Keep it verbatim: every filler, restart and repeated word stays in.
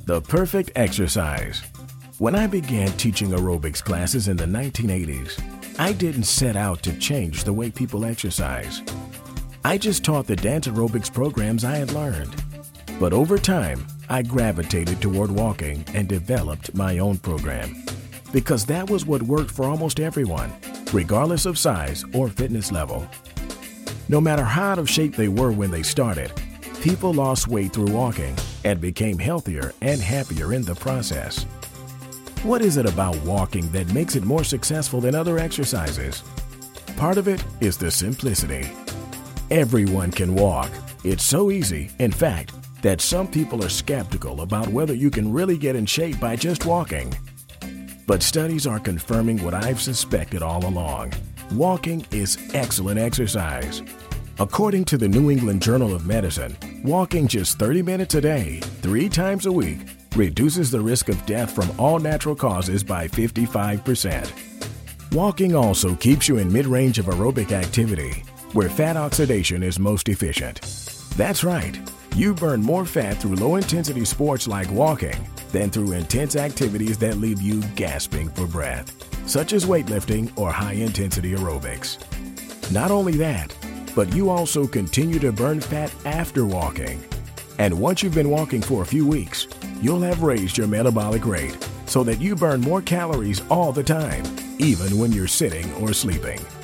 The perfect exercise. When I began teaching aerobics classes in the nineteen eighties, I didn't set out to change the way people exercise. I just taught the dance aerobics programs I had learned. But over time, I gravitated toward walking and developed my own program. Because that was what worked for almost everyone, regardless of size or fitness level. No matter how out of shape they were when they started, people lost weight through walking and became healthier and happier in the process. What is it about walking that makes it more successful than other exercises? Part of it is the simplicity. Everyone can walk. It's so easy, in fact, that some people are skeptical about whether you can really get in shape by just walking. But studies are confirming what I've suspected all along. Walking is excellent exercise. According to the New England Journal of Medicine, walking just thirty minutes a day, three times a week, reduces the risk of death from all natural causes by fifty-five percent. Walking also keeps you in mid-range of aerobic activity, where fat oxidation is most efficient. That's right, you burn more fat through low-intensity sports like walking than through intense activities that leave you gasping for breath, such as weightlifting or high-intensity aerobics. Not only that, but you also continue to burn fat after walking. And once you've been walking for a few weeks, you'll have raised your metabolic rate so that you burn more calories all the time, even when you're sitting or sleeping.